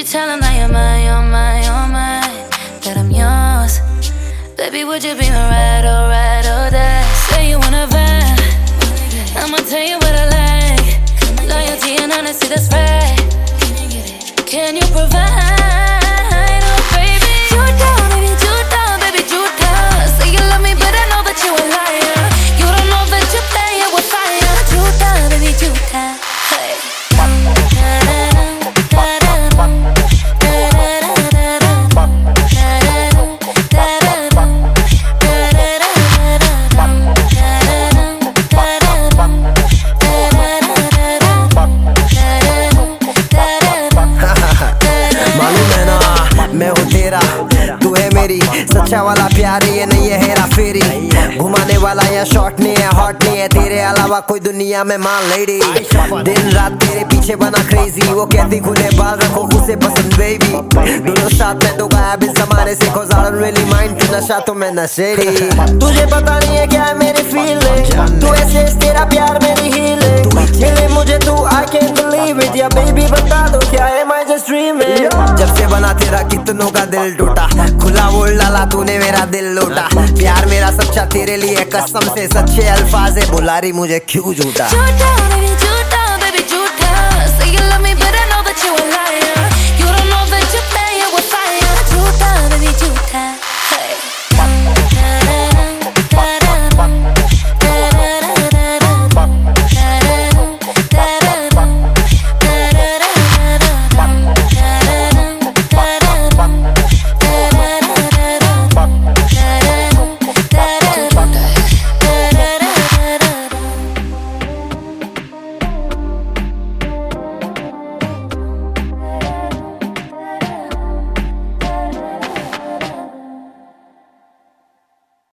tell him that you're mine, you're mine, you're mine, that I'm yours. Baby, would you be my ride or die? Say you wanna vibe, I'ma tell you what I like. Loyalty and honesty, that's right. Can you provide? Oh baby, you down, baby, you down, baby, you down. Say you love me, but I know that you a liar. You don't know that you play it with fire. You down, baby, you down. Hey. तू है मेरी सच्चा वाला प्यार, ये नहीं है हेरा फेरी। घुमाने वाला या शॉर्ट नहीं है, हॉट नहीं है, तेरे अलावा कोई दुनिया में मान लेडी। दिन रात तेरे पीछे बना क्रेजी, वो कहती खुले बाल रखो उसे पसंद बेबी। दोनों साथ में तो गायब इस जमाने से, cause I don't really mind, तू नशा तो मैं नशेड़ी। तुझे पता नहीं है क्या है मेरी फीलिंग, तू ऐसे तेरा प्यार मेरी हीलिंग। मिले मुझे तू I can't believe it, या बेबी बता दो क्या है my just dreaming। जब से बना तेरा कितनों का दिल टूटा, खुला बोल डाला तूने मेरा दिल लूटा। प्यार मेरा सच्चा तेरे लिए कसम से, सच्चे अल्फाज है, बुला रही मुझे क्यों झूठा।